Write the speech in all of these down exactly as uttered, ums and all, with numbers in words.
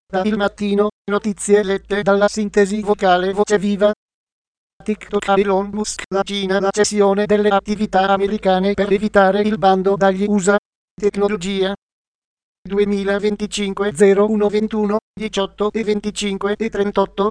Da Il Mattino, notizie lette dalla sintesi vocale Voce Viva. TikTok a Elon Musk, la Cina la cessione delle attività americane per evitare il bando dagli U S A. Tecnologia. duemilaventicinque zero uno ventuno, diciotto e venticinque e trentotto.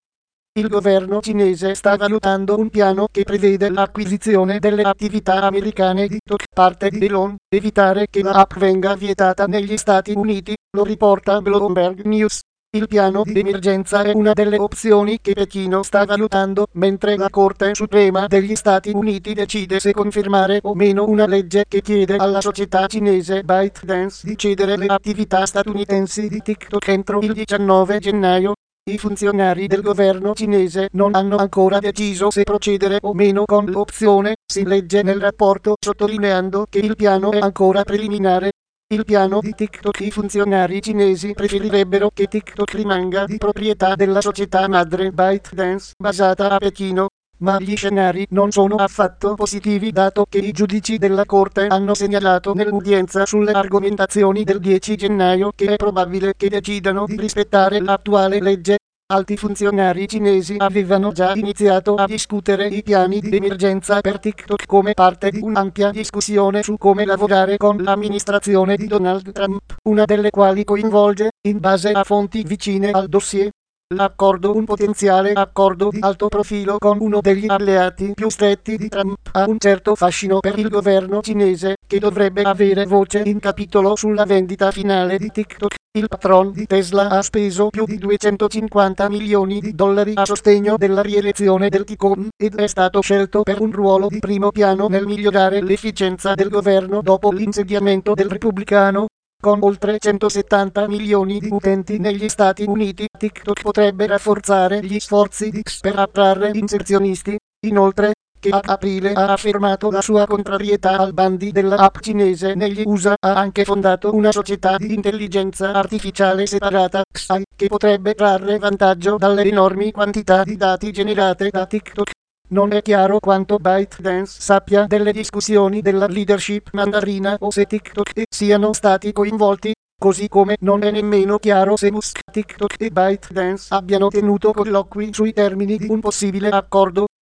Il governo cinese sta valutando un piano che prevede l'acquisizione delle attività americane di TikTok, parte di Elon, evitare che la app venga vietata negli Stati Uniti, lo riporta Bloomberg News. Il piano di emergenza è una delle opzioni che Pechino sta valutando, mentre la Corte Suprema degli Stati Uniti decide se confermare o meno una legge che chiede alla società cinese ByteDance di cedere le attività statunitensi di TikTok entro il diciannove gennaio. I funzionari del governo cinese non hanno ancora deciso se procedere o meno con l'opzione, si legge nel rapporto, sottolineando che il piano è ancora preliminare. Il piano di TikTok. I funzionari cinesi preferirebbero che TikTok rimanga di proprietà della società madre ByteDance, basata a Pechino, ma gli scenari non sono affatto positivi dato che i giudici della Corte hanno segnalato nell'udienza sulle argomentazioni del dieci gennaio che è probabile che decidano di rispettare l'attuale legge. Alti funzionari cinesi avevano già iniziato a discutere i piani di emergenza per TikTok come parte di un'ampia discussione su come lavorare con l'amministrazione di Donald Trump, una delle quali coinvolge, in base a fonti vicine al dossier, l'accordo un potenziale accordo di alto profilo con uno degli alleati più stretti di Trump ha un certo fascino per il governo cinese, che dovrebbe avere voce in capitolo sulla vendita finale di TikTok. Il patron di Tesla ha speso più di duecentocinquanta milioni di dollari a sostegno della rielezione del Ticon ed è stato scelto per un ruolo di primo piano nel migliorare l'efficienza del governo dopo l'insediamento del repubblicano. Con oltre centosettanta milioni di utenti negli Stati Uniti, TikTok potrebbe rafforzare gli sforzi di X per attrarre inserzionisti. Inoltre, che a aprile ha affermato la sua contrarietà al bandi della app cinese negli U S A, ha anche fondato una società di intelligenza artificiale separata, X A I, che potrebbe trarre vantaggio dalle enormi quantità di dati generate da TikTok. Non è chiaro quanto ByteDance sappia delle discussioni della leadership mandarina o se TikTok e siano stati coinvolti, così come non è nemmeno chiaro se Musk, TikTok e ByteDance abbiano tenuto colloqui sui termini di un possibile accordo.